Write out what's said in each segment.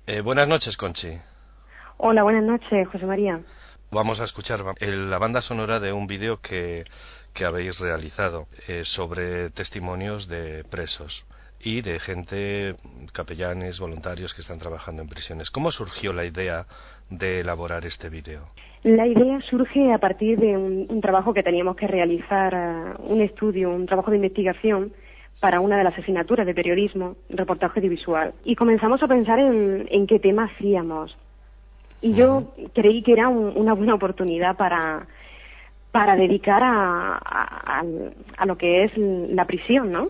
Buenas noches, Conchi. Hola, buenas noches, José María. Vamos a escuchar la banda sonora de un vídeo que habéis realizado sobre testimonios de presos y de gente, capellanes, voluntarios que están trabajando en prisiones. ¿Cómo surgió la idea de elaborar este vídeo? La idea surge a partir de un trabajo que teníamos que realizar, un estudio, un trabajo de investigación para una de las asignaturas de periodismo, reportaje audiovisual. Y comenzamos a pensar en qué tema hacíamos. Y yo creí que era una buena oportunidad para dedicar a lo que es la prisión, ¿no?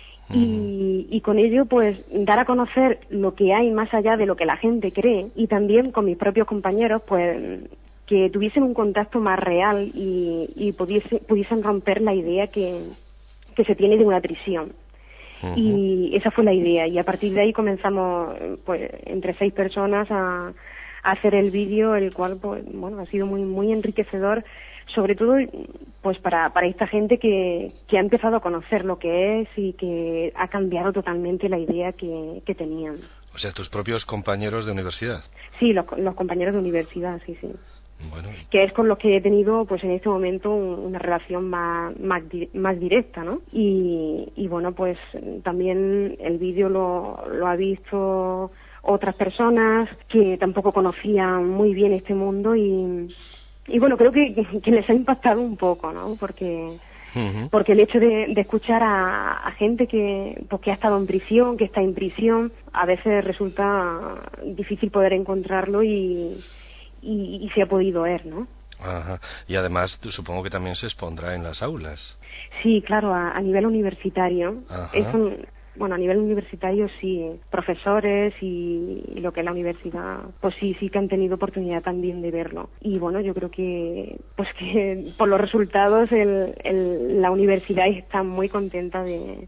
Y con ello, pues, dar a conocer lo que hay más allá de lo que la gente cree, y también con mis propios compañeros, pues, que tuviesen un contacto más real y pudiesen romper la idea que se tiene de una prisión. Y esa fue la idea, y a partir de ahí comenzamos, pues, entre 6 personas a hacer el vídeo, el cual, pues, bueno, ha sido muy muy enriquecedor, sobre todo, pues, para esta gente que ha empezado a conocer lo que es y que ha cambiado totalmente la idea que tenían. O sea, tus propios compañeros de universidad. Sí, los compañeros de universidad, sí, sí. Bueno. Que es con los que he tenido, pues, en este momento una relación más directa, ¿no? Y bueno, pues, también el vídeo lo ha visto otras personas que tampoco conocían muy bien este mundo y bueno, creo que les ha impactado un poco, ¿no? Porque el hecho de escuchar a gente que ha estado en prisión, que está en prisión, a veces resulta difícil poder encontrarlo y se ha podido ver, ¿no? Ajá. Y además, supongo que también se expondrá en las aulas. Sí, claro, a nivel universitario. Bueno, a nivel universitario sí, profesores y lo que es la universidad, pues sí que han tenido oportunidad también de verlo. Y bueno, yo creo que por los resultados la universidad está muy contenta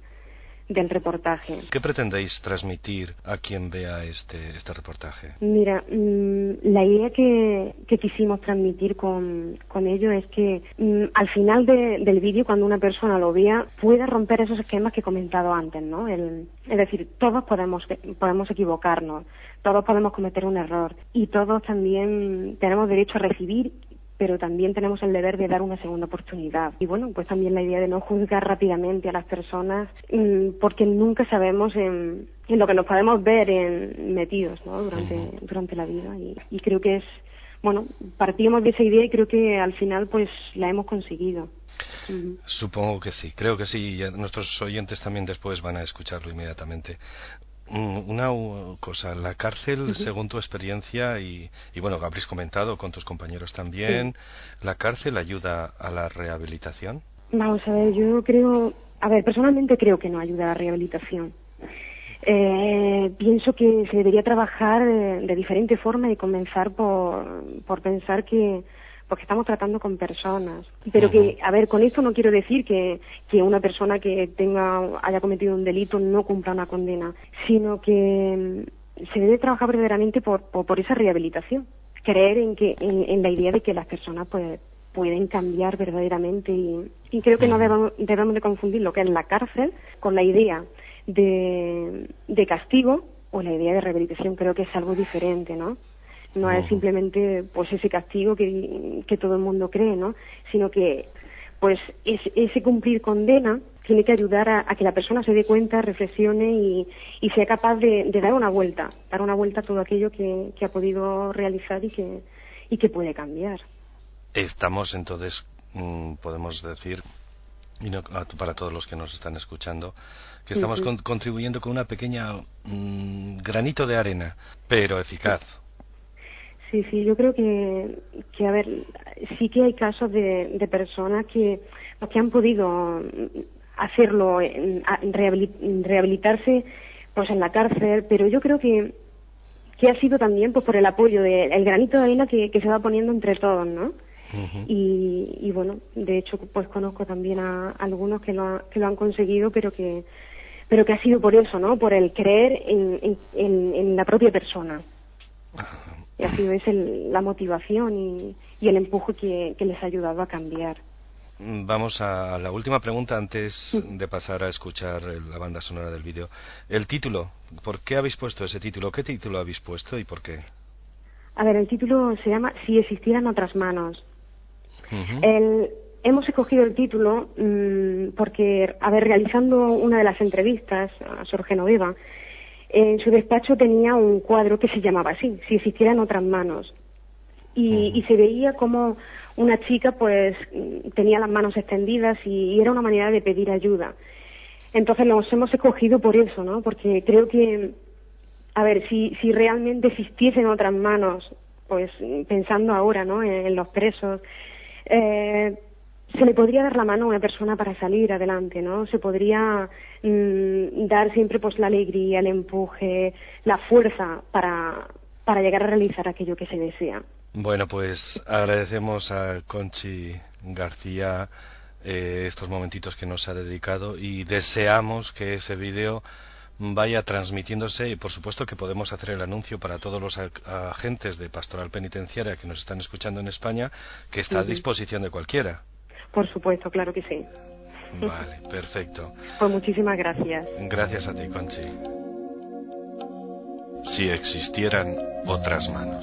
del reportaje. ¿Qué pretendéis transmitir a quien vea este reportaje? Mira, la idea que quisimos transmitir con ello es que al final del vídeo, cuando una persona lo vea, pueda romper esos esquemas que he comentado antes, ¿no? Es decir, todos podemos equivocarnos, todos podemos cometer un error y todos también tenemos derecho a recibir, pero también tenemos el deber de dar una segunda oportunidad. Y bueno, pues también la idea de no juzgar rápidamente a las personas, porque nunca sabemos en lo que nos podemos ver metidos, ¿no? durante la vida. Y creo que bueno, partimos de esa idea y creo que al final pues la hemos conseguido. Supongo que sí, creo que sí, y nuestros oyentes también después van a escucharlo inmediatamente. Una cosa, la cárcel, según tu experiencia y bueno, habréis comentado con tus compañeros también, ¿la cárcel ayuda a la rehabilitación? Vamos a ver, personalmente creo que no ayuda a la rehabilitación. Pienso que se debería trabajar de diferente forma y comenzar por pensar que estamos tratando con personas, pero con esto no quiero decir que una persona que haya cometido un delito no cumpla una condena, sino que se debe trabajar verdaderamente por esa rehabilitación, creer en la idea de que las personas pues pueden cambiar verdaderamente y creo que no debemos de confundir lo que es la cárcel con la idea de castigo o la idea de rehabilitación. Creo que es algo diferente, ¿no? No es simplemente pues ese castigo que todo el mundo cree, ¿no? Sino que pues ese cumplir condena tiene que ayudar a que la persona se dé cuenta, reflexione y sea capaz de dar una vuelta a todo aquello que ha podido realizar y que puede cambiar. Estamos entonces, podemos decir, y no, para todos los que nos están escuchando, que estamos contribuyendo con una pequeña granito de arena, pero eficaz. Sí, yo creo que a ver, sí que hay casos de personas que han podido hacerlo, rehabilitarse pues en la cárcel, pero yo creo que ha sido también pues por el apoyo el granito de arena que se va poniendo entre todos, ¿no? Y bueno, de hecho pues conozco también a algunos que lo han conseguido, pero que ha sido por eso, ¿no? Por el creer en la propia persona. Y ha sido la motivación y el empuje que les ha ayudado a cambiar. Vamos a la última pregunta antes de pasar a escuchar la banda sonora del vídeo. El título, ¿por qué habéis puesto ese título? ¿Qué título habéis puesto y por qué? A ver, el título se llama Si existieran otras manos. Hemos escogido el título porque, a ver, realizando una de las entrevistas a Sor Genoveva, en su despacho tenía un cuadro que se llamaba así, Si existieran otras manos. Y se veía como una chica pues tenía las manos extendidas y era una manera de pedir ayuda. Entonces los hemos escogido por eso, ¿no? Porque creo que, a ver, si realmente existiesen otras manos, pues pensando ahora, ¿no? En los presos, se le podría dar la mano a una persona para salir adelante, ¿no? Se podría dar siempre pues la alegría, el empuje, la fuerza para llegar a realizar aquello que se desea. Bueno, pues agradecemos a Conchi García estos momentitos que nos ha dedicado y deseamos que ese vídeo vaya transmitiéndose y por supuesto que podemos hacer el anuncio para todos los agentes de Pastoral Penitenciaria que nos están escuchando en España, que está a disposición de cualquiera. Por supuesto, claro que sí. Vale, perfecto. Pues muchísimas gracias. Gracias a ti, Conchi. Si existieran otras manos.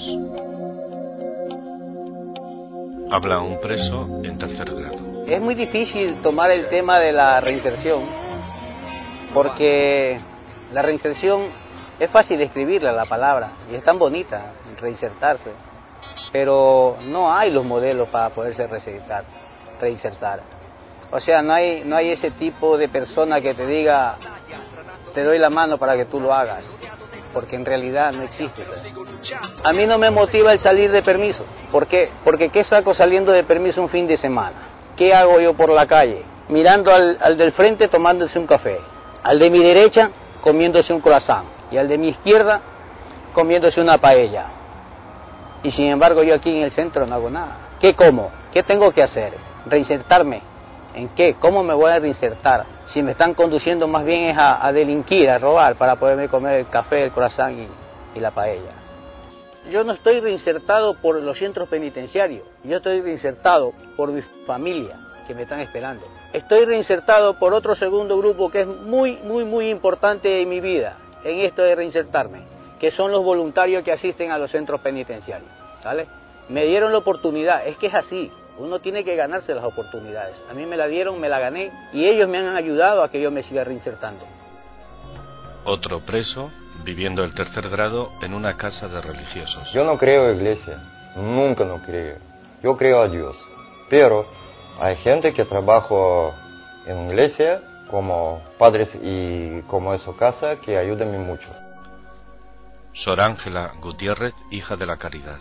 Habla un preso en tercer grado. Es muy difícil tomar el tema de la reinserción, porque la reinserción es fácil escribirla, la palabra, y es tan bonita, reinsertarse, pero no hay los modelos para poderse reinsertar. O sea, no hay ese tipo de persona que te diga, te doy la mano para que tú lo hagas, porque en realidad no existe. A mí no me motiva el salir de permiso. ¿Por qué? Porque ¿qué saco saliendo de permiso un fin de semana? ¿Qué hago yo por la calle? Mirando al del frente tomándose un café, al de mi derecha comiéndose un croissant y al de mi izquierda comiéndose una paella. Y sin embargo yo aquí en el centro no hago nada. ¿Qué como? ¿Qué tengo que hacer? ¿Reinsertarme? ¿En qué? ¿Cómo me voy a reinsertar? Si me están conduciendo más bien es a delinquir, a robar, para poderme comer el café, el croissant y la paella. Yo no estoy reinsertado por los centros penitenciarios, yo estoy reinsertado por mi familia, que me están esperando. Estoy reinsertado por otro segundo grupo que es muy importante en mi vida, en esto de reinsertarme, que son los voluntarios que asisten a los centros penitenciarios, ¿vale? Me dieron la oportunidad, es que es así. Uno tiene que ganarse las oportunidades. A mí me la dieron, me la gané y ellos me han ayudado a que yo me siga reinsertando. Otro preso viviendo el tercer grado en una casa de religiosos. Yo no creo en iglesia, nunca no creo. Yo creo a Dios. Pero hay gente que trabaja en iglesia como padres y como eso casa que ayudan mucho. Sor Ángela Gutiérrez, hija de la Caridad.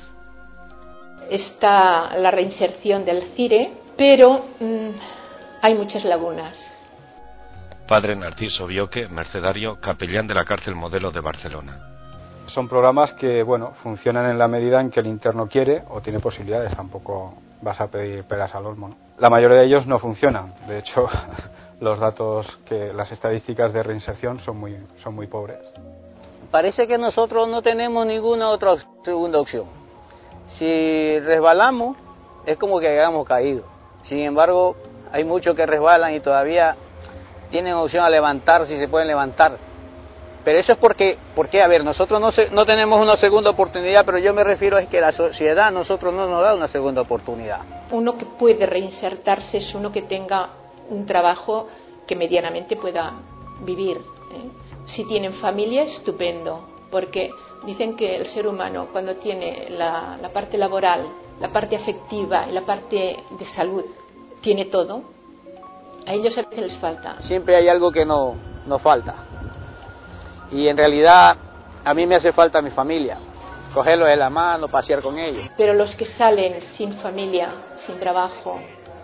Está la reinserción del CIRE, pero hay muchas lagunas. Padre Narciso Bioque, mercedario, capellán de la cárcel Modelo de Barcelona. Son programas que, bueno, funcionan en la medida en que el interno quiere o tiene posibilidades. Tampoco vas a pedir peras al olmo, ¿no? La mayoría de ellos no funcionan. De hecho, los datos, las estadísticas de reinserción son muy pobres. Parece que nosotros no tenemos ninguna otra segunda opción. Si resbalamos, es como que hayamos caído. Sin embargo, hay muchos que resbalan y todavía tienen opción a levantar si se pueden levantar. Pero eso es porque a ver, nosotros no tenemos una segunda oportunidad, pero yo me refiero a que la sociedad a nosotros no nos da una segunda oportunidad. Uno que puede reinsertarse es uno que tenga un trabajo que medianamente pueda vivir, ¿eh? Si tienen familia, estupendo, porque dicen que el ser humano cuando tiene la parte laboral, la parte afectiva y la parte de salud, tiene todo, a ellos a veces les falta. Siempre hay algo que nos falta. Y en realidad a mí me hace falta mi familia, cogerlos de la mano, pasear con ellos. Pero los que salen sin familia, sin trabajo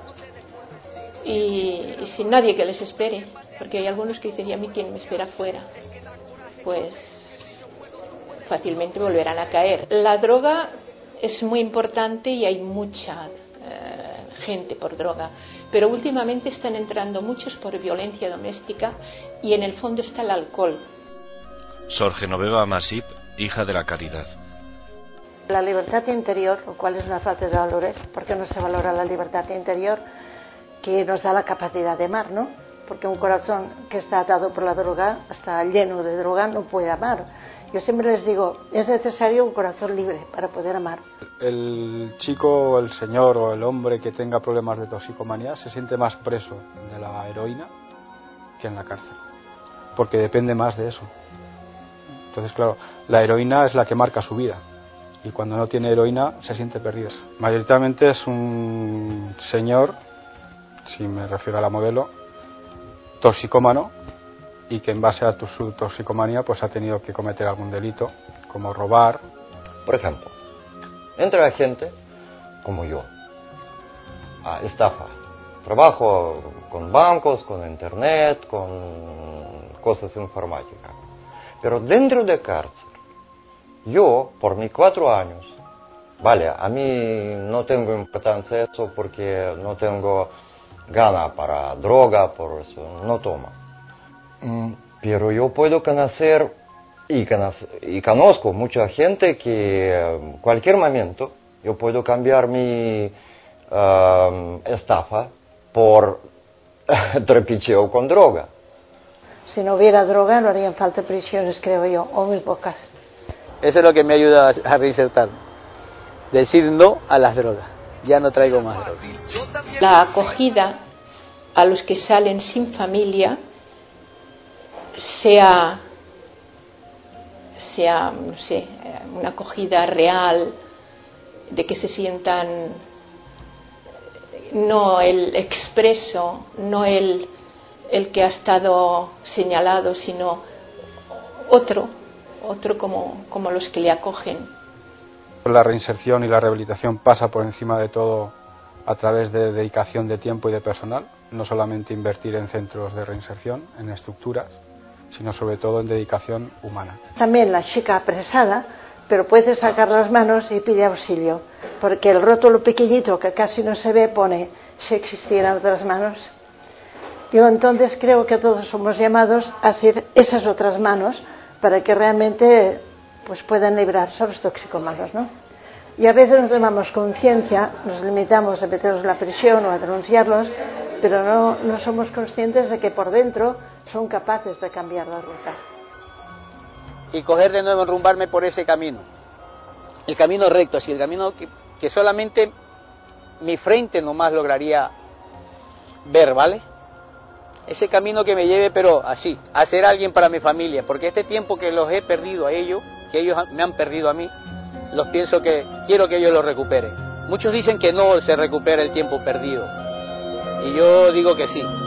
y sin nadie que les espere, porque hay algunos que dicen, ¿y a mí quién me espera afuera? Pues fácilmente volverán a caer. La droga es muy importante y hay mucha gente por droga, pero últimamente están entrando muchos por violencia doméstica y en el fondo está el alcohol. Sor Genoveva Masip, hija de la Caridad. La libertad interior, lo cual es una falta de valores, porque no se valora la libertad interior, que nos da la capacidad de amar, ¿no? Porque un corazón que está atado por la droga, está lleno de droga, no puede amar. Yo siempre les digo, es necesario un corazón libre para poder amar. El chico, el señor o el hombre que tenga problemas de toxicomanía se siente más preso de la heroína que en la cárcel, porque depende más de eso. Entonces, claro, la heroína es la que marca su vida, y cuando no tiene heroína se siente perdido. Mayoritariamente es un señor, si me refiero a la modelo, toxicómano, y que en base a su toxicomanía pues ha tenido que cometer algún delito, como robar. Por ejemplo, entra gente como yo a estafa. Trabajo con bancos, con internet, con cosas informáticas. Pero dentro de cárcel, yo, por mis 4 años, vale, a mí no tengo importancia eso porque no tengo gana para droga, por eso no tomo. Pero yo puedo conocer y conozco mucha gente que en cualquier momento yo puedo cambiar mi estafa por trapicheo con droga. Si no hubiera droga no harían falta prisiones, creo yo, o muy pocas. Eso es lo que me ayuda a reinsertar. Decir no a las drogas. Ya no traigo más drogas. La acogida a los que salen sin familia sea no sé, una acogida real, de que se sientan no el expreso, no el que ha estado señalado, sino otro como los que le acogen. La reinserción y la rehabilitación pasa por encima de todo a través de dedicación de tiempo y de personal, no solamente invertir en centros de reinserción, en estructuras, sino sobre todo en dedicación humana. También la chica apresada, pero puede sacar las manos y pide auxilio, porque el rótulo pequeñito que casi no se ve pone si existieran otras manos. Yo entonces creo que todos somos llamados a ser esas otras manos para que realmente pues puedan librarse a los toxicómanos, ¿no? Y a veces no tomamos conciencia, nos limitamos a meterlos en la prisión o a denunciarlos, pero no somos conscientes de que por dentro son capaces de cambiar la ruta. Y coger de nuevo, enrumbarme por ese camino. El camino recto, así, el camino que solamente mi frente nomás lograría ver, ¿vale? Ese camino que me lleve, pero así, a ser alguien para mi familia, porque este tiempo que los he perdido a ellos, que ellos me han perdido a mí, los pienso que quiero que ellos lo recuperen. Muchos dicen que no se recupera el tiempo perdido, y yo digo que sí.